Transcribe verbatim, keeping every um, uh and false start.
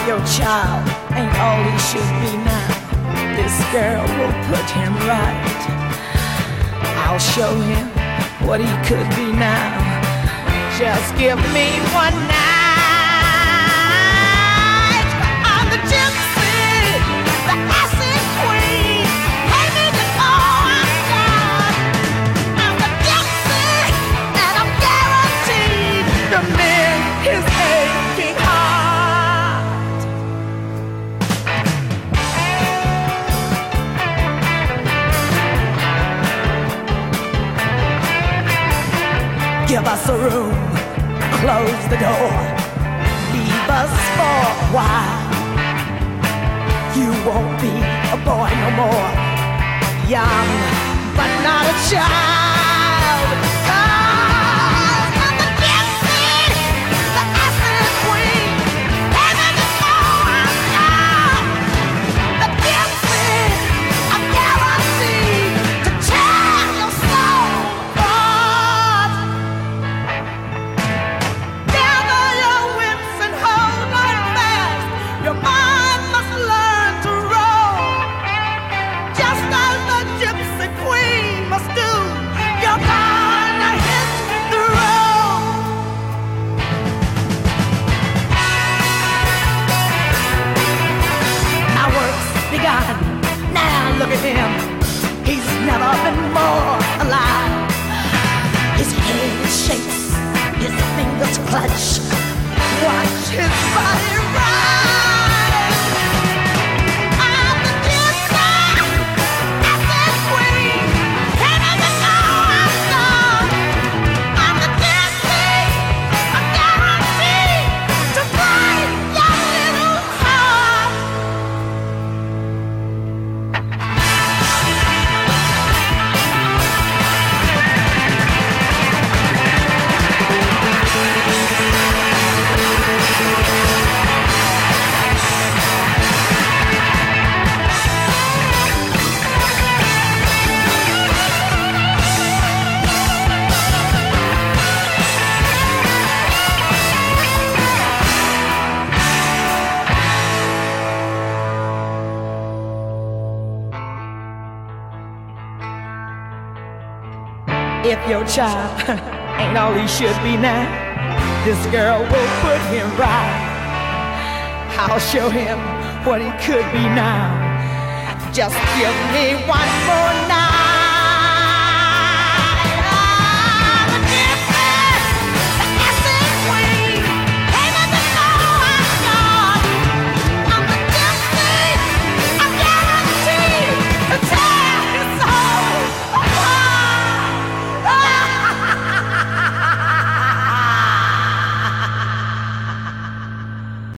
your child ain't all he should be now, this girl will put him right. I'll show him what he could be now. Just give me one night. I'm the gypsy, the acid queen. Pay me to all I'm done. I'm the gypsy, and I'm guaranteed to mend his aching heart. Give us a room, close the door, leave us for a while. You won't be a boy no more, young but not a child. 'Cause I'm the gypsy, the acid queen. Heaven is all I'm down. The gypsy, I'm guaranteed to tear your soul apart. Gather your wits and hold on fast. Your mind must learn to roll, just as the gypsy queen must do. You're gonna hit the road. My work's begun. Now look at him. He's never been more alive. His head shakes, his fingers clutch. Watch his body rise. I'm the gypsy, acid queen. Heaven to know I'm done. I'm the gypsy, I'm guaranteed to break your little heart. If your child ain't all he should be now, this girl will put him right. I'll show him what he could be now. Just give me one more night.